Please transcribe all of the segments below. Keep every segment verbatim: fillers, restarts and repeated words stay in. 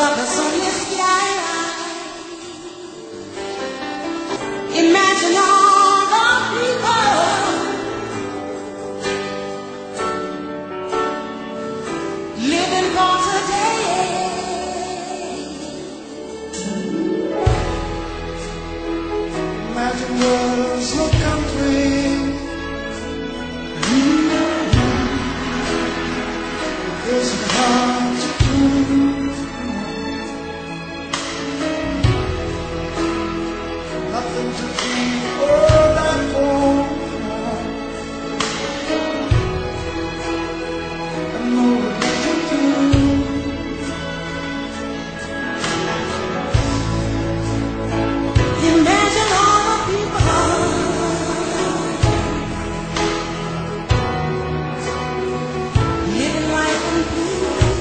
above us on the sky. Imagine all the people living for today. Imagine world's no country. It's hard to do. Nothing to keep all that home. And no religion too. Imagine all the people living life in peace.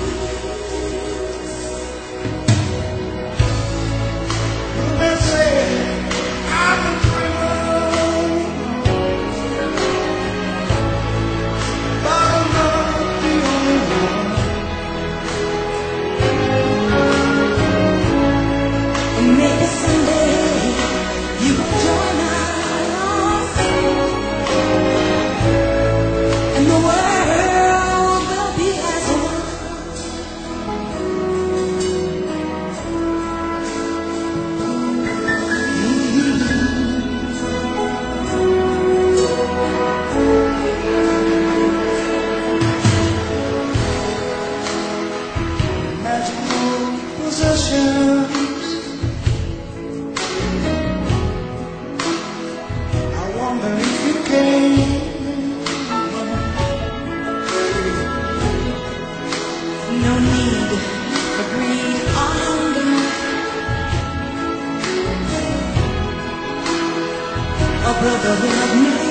They say I'm a criminal, but I'm not the only one. And maybe someday you will join us, and the world will be as one. Imagine no possessions. I wonder if you came. No need for greed or hunger, a brotherhood of men.